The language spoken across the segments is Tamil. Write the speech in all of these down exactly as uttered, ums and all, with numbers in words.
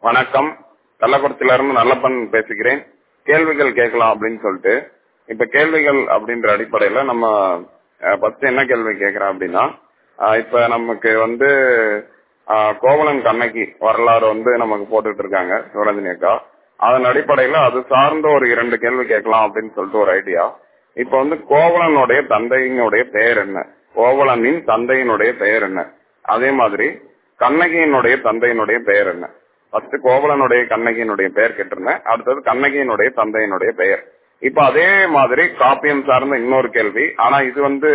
வணக்கம். கள்ளக்குறிச்சியில இருந்து நல்லப்பன் பேசுகிறேன். கேள்விகள் கேட்கலாம் அப்படின்னு சொல்லிட்டு இப்ப கேள்விகள் அப்படின்ற அடிப்படையில நம்ம ஃபர்ஸ்ட் என்ன கேள்வி கேட்கிறேன் அப்படின்னா, அஹ் இப்ப நமக்கு வந்து அஹ் கோவலன் கண்ணகி வரலாறு வந்து நமக்கு போட்டுட்டு இருக்காங்க சிவரஞ்சனி அக்கா. அதன் அடிப்படையில அது சார்ந்த ஒரு இரண்டு கேள்வி கேட்கலாம் அப்படின்னு சொல்லிட்டு ஒரு ஐடியா. இப்ப வந்து கோவலனுடைய தந்தையினுடைய பெயர் என்ன, கோவலனின் தந்தையினுடைய பெயர் என்ன, அதே மாதிரி கண்ணகியினுடைய தந்தையினுடைய பெயர் என்ன. ஃபர்ஸ்ட் கோவலனுடைய கண்ணகியினுடைய பெயர் கேட்டிருந்தேன், அடுத்தது கண்ணகியினுடைய தந்தையினுடைய பெயர். இப்ப அதே மாதிரி காப்பியம் சார்ந்த இன்னொரு கேள்வி, ஆனா இது வந்து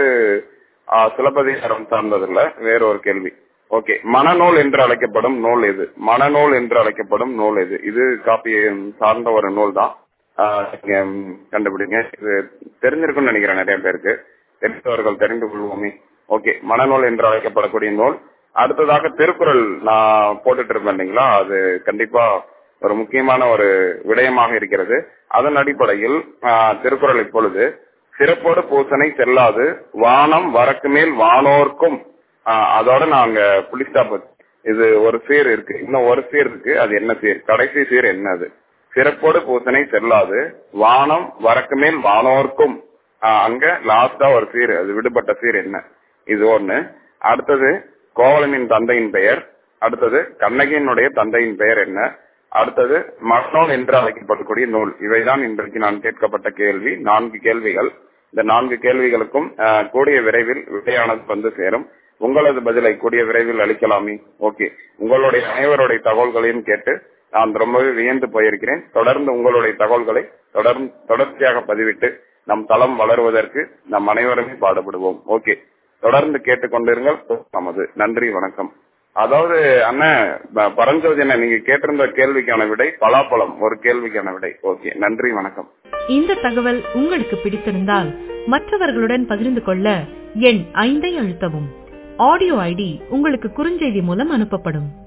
சிலப்பதிகாரம் சார்ந்தது இல்ல, வேற ஒரு கேள்வி. ஓகே, மனநூல் என்று அழைக்கப்படும் நூல் எது, மனநூல் என்று அழைக்கப்படும் நூல் எது. இது காப்பியம் சார்ந்த ஒரு நூல் தான். நீங்க கண்டுபிடிங்க. இது தெரிஞ்சிருக்கும்னு நினைக்கிறேன் நிறைய பேருக்கு, தெரிந்தவர்கள் தெரிந்து கொள்வோமே. ஓகே, மனநூல் என்று அழைக்கப்படக்கூடிய நூல். அடுத்ததாக திருக்குறள் நான் போட்டுட்டு இருப்பேன் இல்லைங்களா, அது கண்டிப்பா ஒரு முக்கியமான ஒரு விடயமாக இருக்கிறது. அதன் அடிப்படையில் திருக்குறள் இப்பொழுது சிறப்போடு பூசனை செல்லாது வானம் வரக்கு மேல் வானோர்க்கும், அதோட நாங்க புலிஸ்டாப், இது ஒரு சீர் இருக்கு, இன்னும் ஒரு சீர் இருக்கு. அது என்ன சீர், கடைசி சீர் என்னது? சிறப்போடு பூசனை செல்லாது வானம் வரக்கு மேல் வானோர்க்கும், அங்க லாஸ்டா ஒரு சீர், அது விடுபட்ட சீர் என்ன? இது ஒண்ணு. அடுத்தது கோவலனின் தந்தையின் பெயர், அடுத்தது கண்ணகியினுடைய தந்தையின் பெயர் என்ன, அடுத்தது மனநூல் என்று அழைக்கப்படக்கூடிய நூல். இவைதான் இன்றைக்கு நான் கேட்கப்பட்ட கேள்வி. நான்கு கேள்விகள். இந்த நான்கு கேள்விகளுக்கும் கூடிய விரைவில் விடையானது வந்து சேரும். உங்களது பதிலை கூடிய விரைவில் அளிக்கலாமே. ஓகே, உங்களுடைய அனைவருடைய தகவல்களையும் கேட்டு நான் ரொம்பவே வியந்து போயிருக்கிறேன். தொடர்ந்து உங்களுடைய தகவல்களை தொடர்ந்து தொடர்ச்சியாக பதிவிட்டு நம் தளம் வளருவதற்கு நம் அனைவருமே பாடுபடுவோம். ஓகே, தொடர்ந்து கேட்டுக்கொண்டிருங்கள் நமது. நன்றி, வணக்கம். அதாவது அண்ணன் பரஞ்சோதி அண்ணன், நீங்க கேட்டிருந்த கேள்விக்கான விடை பலாப்பழம், ஒரு கேள்விக்கான விடை. ஓகே, நன்றி, வணக்கம். இந்த தகவல் உங்களுக்கு பிடித்திருந்தால் மற்றவர்களுடன் பகிர்ந்து கொள்ள எண் ஐந்தை அழுத்தவும். ஆடியோ ஐடி உங்களுக்கு குறுஞ்செய்தி மூலம் அனுப்பப்படும்.